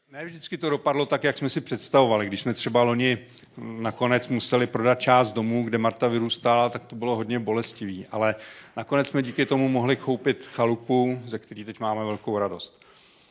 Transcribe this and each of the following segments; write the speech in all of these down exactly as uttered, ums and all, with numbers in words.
Ne vždycky to dopadlo tak, jak jsme si představovali. Když jsme třeba loni nakonec museli prodat část domů, kde Marta vyrůstala, tak to bylo hodně bolestivý. Ale nakonec jsme díky tomu mohli koupit chalupu, ze které teď máme velkou radost.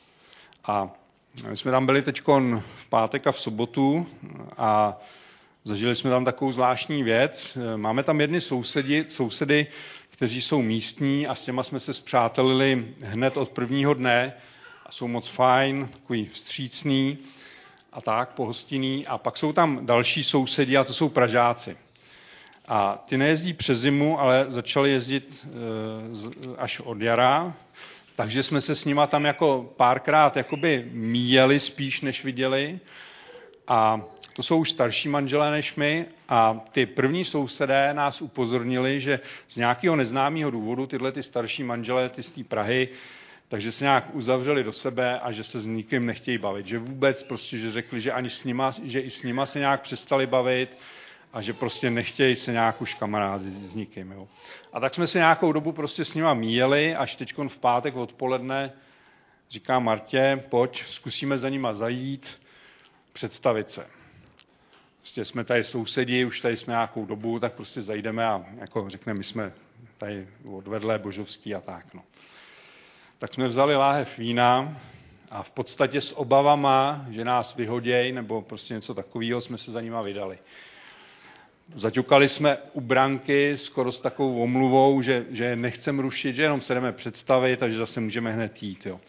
A my jsme tam byli teď v pátek a v sobotu a zažili jsme tam takovou zvláštní věc. Máme tam jedny sousedi, sousedy, kteří jsou místní a s těma jsme se spřátelili hned od prvního dne a jsou moc fajn, takový vstřícný a tak, pohostinný. A pak jsou tam další sousedi a to jsou Pražáci. A ty nejezdí přes zimu, ale začali jezdit až od jara, takže jsme se s nima tam jako párkrát jakoby míjeli spíš, než viděli. A to jsou už starší manželé než my a ty první sousedé nás upozornili, že z nějakého neznámého důvodu tyhle ty starší manželé, ty z té Prahy, takže se nějak uzavřeli do sebe a že se s nikým nechtějí bavit. Že vůbec prostě, že řekli, že ani s nima, že i s nima se nějak přestali bavit a že prostě nechtějí se nějak už kamarádit s nikým. Jo. A tak jsme se nějakou dobu prostě s nima míjeli, až teď v pátek odpoledne říká Martě, pojď, zkusíme za nima zajít, představit se. Prostě jsme tady sousedi, už tady jsme nějakou dobu, tak prostě zajdeme a jako řekneme, my jsme tady odvedlé Božovský a tak. No. Tak jsme vzali láhev vína a v podstatě s obavama, že nás vyhoděj nebo prostě něco takového, jsme se za nima vydali. Zaťukali jsme u branky skoro s takovou omluvou, že, že nechceme rušit, že jenom se jdeme představit a že zase můžeme hned jít. Jo.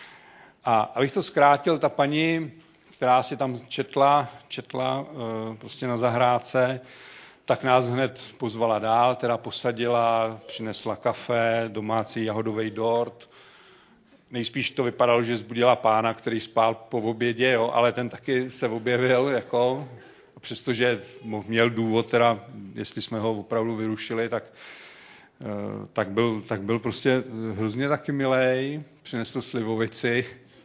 A abych to zkrátil, ta paní, která si tam četla, četla prostě na zahrádce, tak nás hned pozvala dál, teda posadila, přinesla kafe, domácí jahodový dort. Nejspíš to vypadalo, že zbudila pána, který spál po obědě, jo, ale ten taky se objevil, jako, přestože měl důvod, teda, jestli jsme ho opravdu vyrušili, tak, tak, byl, tak byl prostě hrozně taky milej, přinesl slivovici.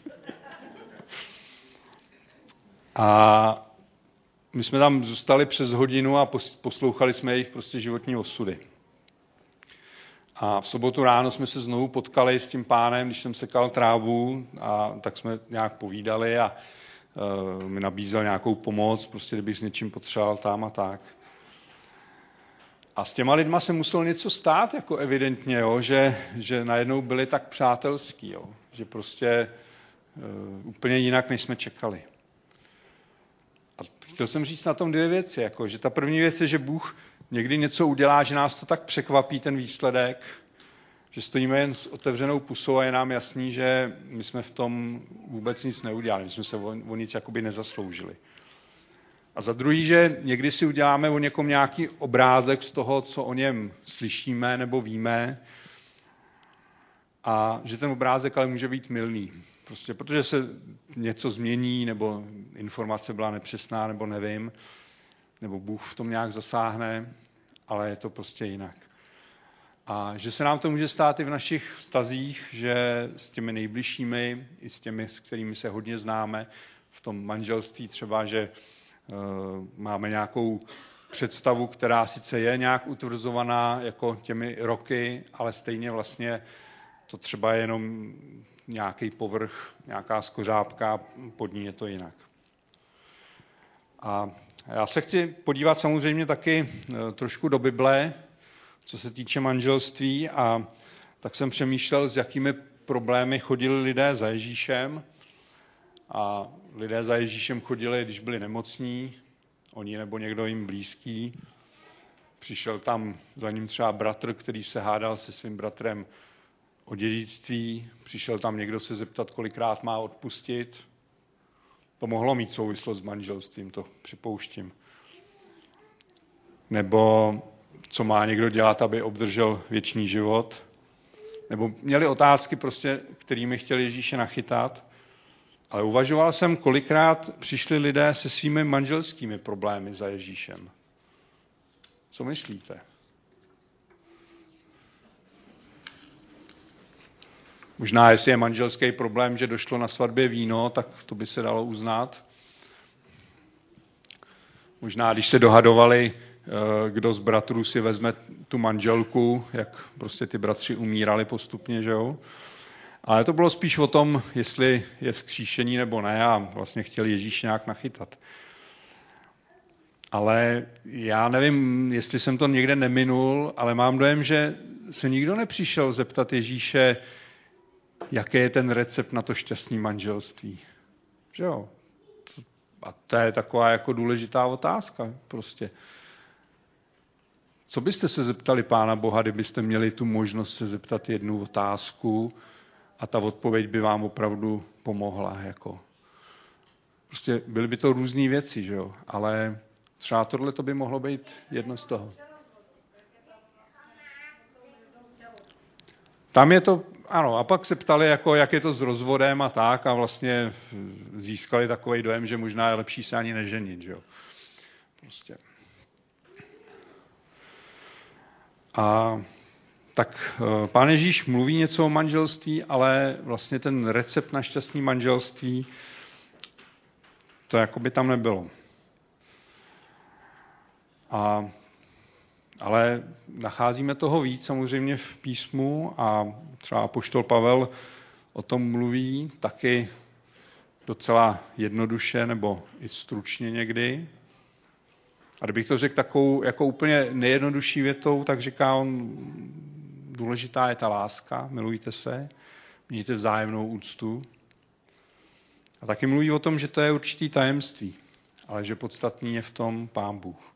A my jsme tam zůstali přes hodinu a poslouchali jsme jejich prostě životní osudy. A v sobotu ráno jsme se znovu potkali s tím pánem, když jsem sekal trávu, a tak jsme nějak povídali a uh, mi nabízel nějakou pomoc, prostě kdybych s něčím potřeboval tam a tak. A s těma lidma se muselo něco stát, jako evidentně, jo, že, že najednou byli tak přátelský, jo, že prostě uh, úplně jinak, než jsme čekali. A chtěl jsem říct na tom dvě věci, jako, že ta první věc je, že Bůh někdy něco udělá, že nás to tak překvapí, ten výsledek, že stojíme jen s otevřenou pusou a je nám jasný, že my jsme v tom vůbec nic neudělali, my jsme se o, o nic jakoby nezasloužili. A za druhý, že někdy si uděláme o někom nějaký obrázek z toho, co o něm slyšíme nebo víme, a že ten obrázek ale může být mylný. Prostě protože se něco změní, nebo informace byla nepřesná, nebo nevím, nebo Bůh v tom nějak zasáhne, ale je to prostě jinak. A že se nám to může stát i v našich vztazích, že s těmi nejbližšími, i s těmi, s kterými se hodně známe, v tom manželství třeba, že uh, máme nějakou představu, která sice je nějak utvrzovaná jako těmi roky, ale stejně vlastně to třeba je jenom nějaký povrch, nějaká skořápka, pod ní je to jinak. A já se chci podívat samozřejmě taky trošku do Bible, co se týče manželství, a tak jsem přemýšlel, s jakými problémy chodili lidé za Ježíšem. A lidé za Ježíšem chodili, když byli nemocní, oni nebo někdo jim blízký. Přišel tam za ním třeba bratr, který se hádal se svým bratrem o dědictví, přišel tam někdo se zeptat, kolikrát má odpustit. To mohlo mít souvislost s manželstvím, to připouštím. Nebo co má někdo dělat, aby obdržel věčný život. Nebo měli otázky, prostě, kterými chtěli Ježíše nachytat. Ale uvažoval jsem, kolikrát přišli lidé se svými manželskými problémy za Ježíšem. Co myslíte? Možná, jestli je manželský problém, že došlo na svatbě víno, tak to by se dalo uznat. Možná, když se dohadovali, kdo z bratrů si vezme tu manželku, jak prostě ty bratři umírali postupně, že jo? Ale to bylo spíš o tom, jestli je vzkříšení nebo ne a vlastně chtěl Ježíš nějak nachytat. Ale já nevím, jestli jsem to někde neminul, ale mám dojem, že se nikdo nepřišel zeptat Ježíše, jaký je ten recept na to šťastné manželství. Že jo? A to je taková jako důležitá otázka prostě. Co byste se zeptali Pána Boha, kdybyste měli tu možnost se zeptat jednu otázku a ta odpověď by vám opravdu pomohla. Jako. Prostě byly by to různé věci, že jo? Ale třeba tohle to by mohlo být jedno z toho. Tam je to, ano, a pak se ptali, jako, jak je to s rozvodem a tak a vlastně získali takový dojem, že možná je lepší se ani neženit, že jo. Prostě. A tak Pán Ježíš mluví něco o manželství, ale vlastně ten recept na šťastný manželství, to jako by tam nebylo. A, ale nacházíme toho víc samozřejmě v písmu a třeba apoštol Pavel o tom mluví taky docela jednoduše nebo i stručně někdy. A kdybych to řekl takovou jako úplně nejjednodušší větou, tak říká on, důležitá je ta láska, milujte se, mějte vzájemnou úctu. A taky mluví o tom, že to je určitý tajemství, ale že podstatný je v tom Pán Bůh.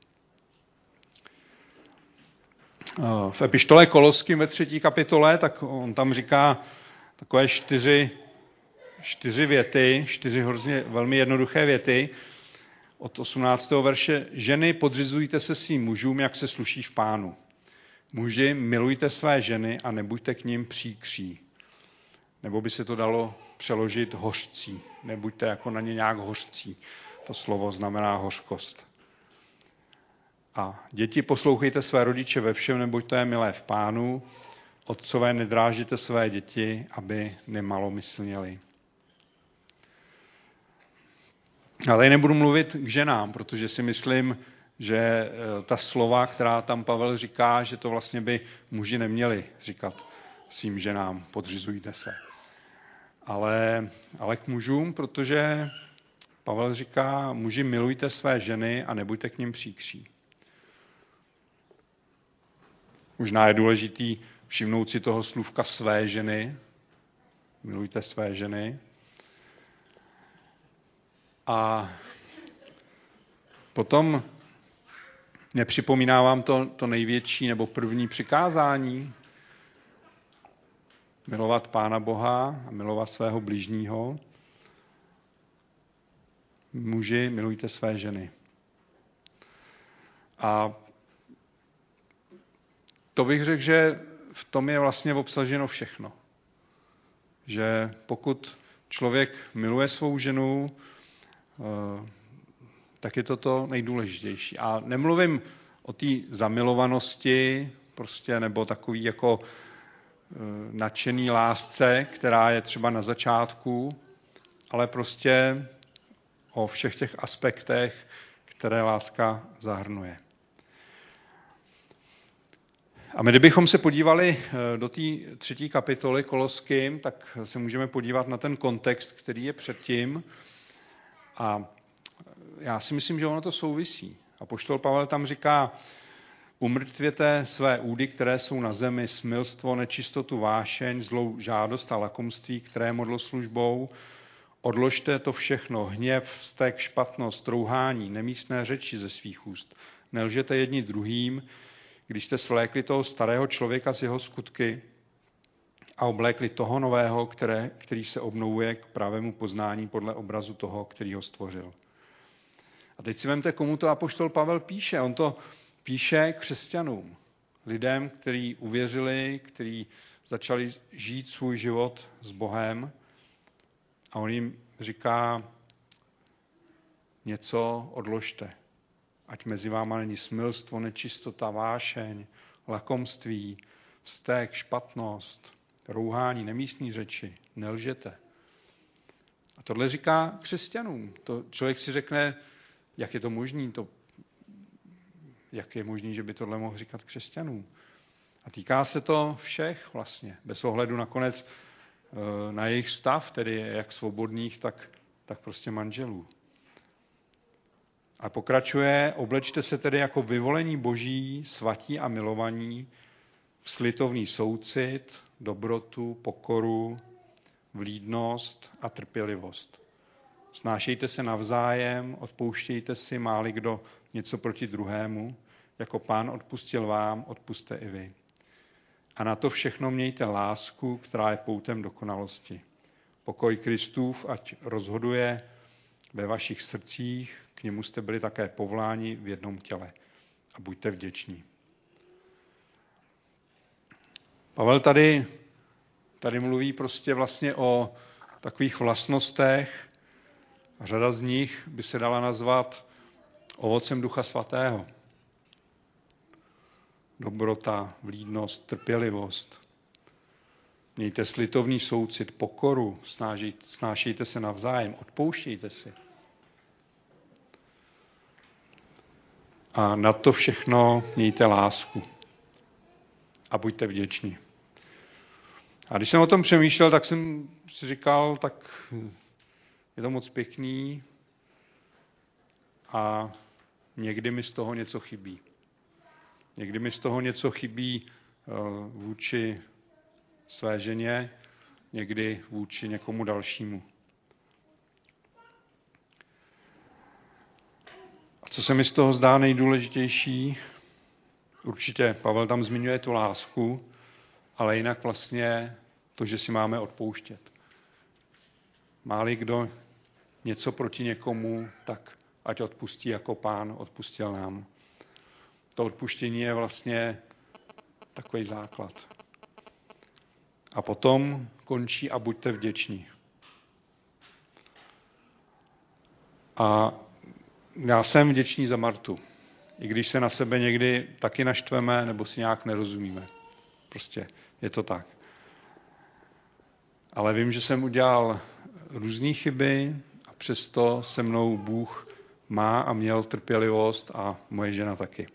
V epištole Koloským ve třetí kapitole, tak on tam říká takové čtyři, čtyři věty, čtyři hrozně velmi jednoduché věty od osmnáctého verše. Ženy, podřizujte se svým mužům, jak se sluší v Pánu. Muži, milujte své ženy a nebuďte k nim příkří. Nebo by se to dalo přeložit hořcí. Nebuďte jako na ně nějak hořcí. To slovo znamená hořkost. A děti, poslouchejte své rodiče ve všem, nebuďte je milé v Pánu. Otcové, nedrážíte své děti, aby nemalomyslněli. Ale tady nebudu mluvit k ženám, protože si myslím, že ta slova, která tam Pavel říká, že to vlastně by muži neměli říkat svým ženám, podřizujte se. Ale, ale k mužům, protože Pavel říká, muži, milujte své ženy a nebuďte k nim příkří. Možná je důležitý všimnout si toho slůvka své ženy. Milujte své ženy. A potom nepřipomíná vám to, to největší nebo první přikázání. Milovat Pána Boha a milovat svého bližního. Muži, milujte své ženy. A to bych řekl, že v tom je vlastně obsaženo všechno. Že pokud člověk miluje svou ženu, tak je to to nejdůležitější. A nemluvím o té zamilovanosti, prostě, nebo takový jako nadšený lásce, která je třeba na začátku, ale prostě o všech těch aspektech, které láska zahrnuje. A my, kdybychom se podívali do té třetí kapitoly Koloským, tak se můžeme podívat na ten kontext, který je předtím. A já si myslím, že ono to souvisí. Apoštol Pavel tam říká, umrtvěte své údy, které jsou na zemi, smilstvo, nečistotu, vášeň, zlou žádost a lakomství, které je modloslužbou. Odložte to všechno, hněv, vztek, špatnost, rouhání, nemístné řeči ze svých úst. Nelžete jedni druhým, když jste svlékli toho starého člověka z jeho skutky a oblékli toho nového, které, který se obnovuje k pravému poznání podle obrazu toho, který ho stvořil. A teď si vemte, komu to apoštol Pavel píše. On to píše křesťanům, lidem, kteří uvěřili, kteří začali žít svůj život s Bohem a on jim říká, něco odložte. Ať mezi váma není smilstvo, nečistota, vášeň, lakomství, vztek, špatnost, rouhání, nemístní řeči, nelžete. A tohle říká křesťanům. To člověk si řekne, jak je to možný, to, jak je možný, že by tohle mohl říkat křesťanům. A týká se to všech vlastně, bez ohledu nakonec, na jejich stav, tedy jak svobodných, tak, tak prostě manželů. A pokračuje, oblečte se tedy jako vyvolení boží, svatí a milovaní, v slitovný soucit, dobrotu, pokoru, vlídnost a trpělivost. Snášejte se navzájem, odpouštějte si, máli kdo něco proti druhému, jako Pán odpustil vám, odpusťte i vy. A na to všechno mějte lásku, která je poutem dokonalosti. Pokoj Kristův, ať rozhoduje ve vašich srdcích, k němu jste byli také povoláni v jednom těle. A buďte vděční. Pavel tady, tady mluví prostě vlastně o takových vlastnostech, řada z nich by se dala nazvat ovocem Ducha Svatého. Dobrota, vlídnost, trpělivost. Mějte slitovný soucit, pokoru, snášejte se navzájem, odpouštějte si. A na to všechno mějte lásku. A buďte vděční. A když jsem o tom přemýšlel, tak jsem si říkal, tak je to moc pěkný a někdy mi z toho něco chybí. Někdy mi z toho něco chybí vůči své ženě, někdy vůči někomu dalšímu. A co se mi z toho zdá nejdůležitější, určitě Pavel tam zmiňuje tu lásku, ale jinak vlastně to, že si máme odpouštět. Má-li kdo něco proti někomu, tak ať odpustí, jako Pán odpustil nám. To odpuštění je vlastně takový základ. A potom končí a buďte vděční. A já jsem vděčný za Martu. I když se na sebe někdy taky naštveme, nebo si nějak nerozumíme. Prostě je to tak. Ale vím, že jsem udělal různé chyby a přesto se mnou Bůh má a měl trpělivost a moje žena taky.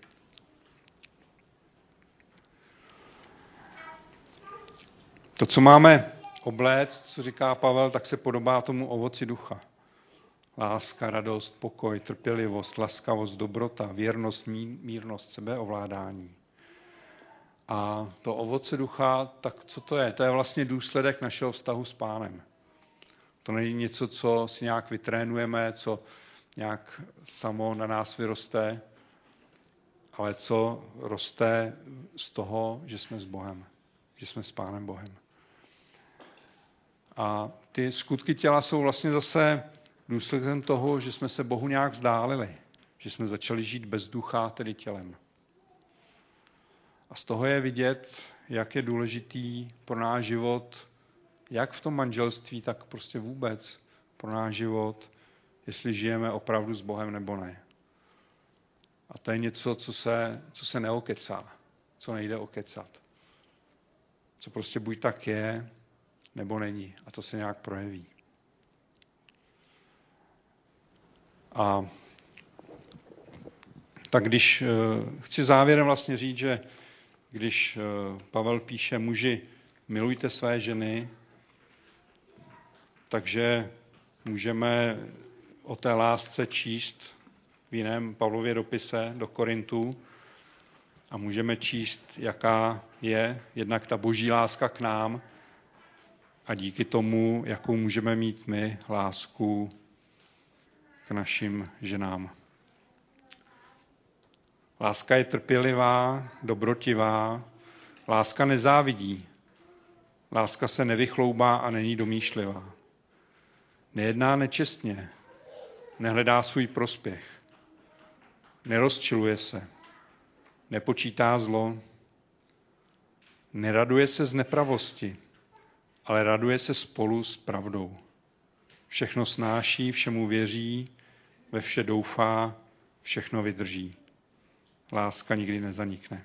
To, co máme obléct, co říká Pavel, tak se podobá tomu ovoci ducha. Láska, radost, pokoj, trpělivost, laskavost, dobrota, věrnost, mírnost, sebeovládání. A to ovoce ducha, tak co to je? To je vlastně důsledek našeho vztahu s Pánem. To není něco, co si nějak vytrénujeme, co nějak samo na nás vyroste, ale co roste z toho, že jsme s Bohem, že jsme s Pánem Bohem. A ty skutky těla jsou vlastně zase důsledkem toho, že jsme se Bohu nějak vzdálili, že jsme začali žít bez ducha, tedy tělem. A z toho je vidět, jak je důležitý pro náš život, jak v tom manželství, tak prostě vůbec pro náš život, jestli žijeme opravdu s Bohem nebo ne. A to je něco, co se, co se neokecá, co nejde okecat. Co prostě buď tak je, nebo není. A to se nějak projeví. A tak když chci závěrem vlastně říct, že když Pavel píše muži, milujte své ženy, takže můžeme o té lásce číst v jiném Pavlově dopise do Korintů a můžeme číst, jaká je jednak ta boží láska k nám a díky tomu, jakou můžeme mít my lásku k našim ženám. Láska je trpělivá, dobrotivá, láska nezávidí, láska se nevychloubá a není domýšlivá. Nejedná nečestně, nehledá svůj prospěch, nerozčiluje se, nepočítá zlo, neraduje se z nepravosti, ale raduje se spolu s pravdou. Všechno snáší, všemu věří, ve vše doufá, všechno vydrží. Láska nikdy nezanikne.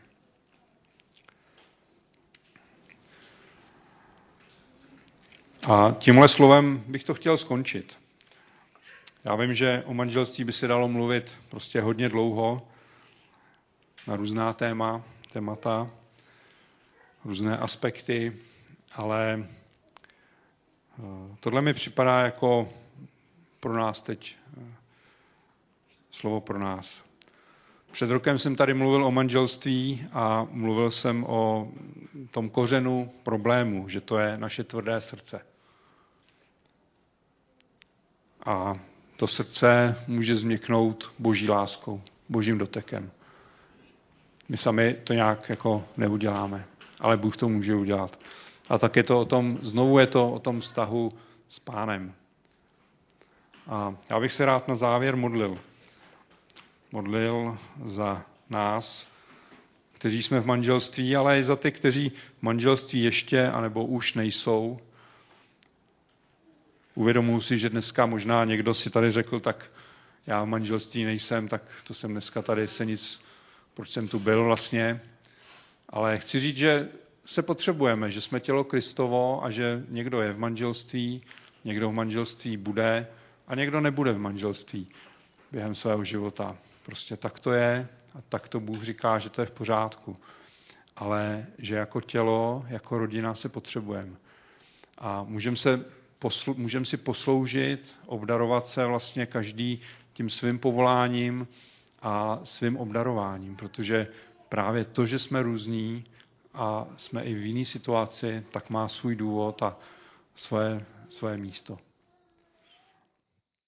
A tímhle slovem bych to chtěl skončit. Já vím, že o manželství by se dalo mluvit prostě hodně dlouho na různá téma, témata, různé aspekty, ale Tohle mi připadá jako pro nás teď slovo pro nás. Před rokem jsem tady mluvil o manželství a mluvil jsem o tom kořenu problému, že to je naše tvrdé srdce. A to srdce může změknout boží láskou, božím dotekem. My sami to nějak jako neuděláme, ale Bůh to může udělat. A tak je to o tom, znovu je to o tom vztahu s Pánem. A já bych se rád na závěr modlil. Modlil za nás, kteří jsme v manželství, ale i za ty, kteří v manželství ještě anebo už nejsou. Uvědomuji si, že dneska možná někdo si tady řekl, tak já v manželství nejsem, tak to jsem dneska tady se nic, proč jsem tu byl vlastně. Ale chci říct, že se potřebujeme, že jsme tělo Kristovo a že někdo je v manželství, někdo v manželství bude a někdo nebude v manželství během svého života. Prostě tak to je a tak to Bůh říká, že to je v pořádku. Ale že jako tělo, jako rodina se potřebujeme. A můžeme se poslu, můžem si posloužit, obdarovat se vlastně každý tím svým povoláním a svým obdarováním, protože právě to, že jsme různí a jsme i v jiné situaci, tak má svůj důvod a svoje, svoje místo.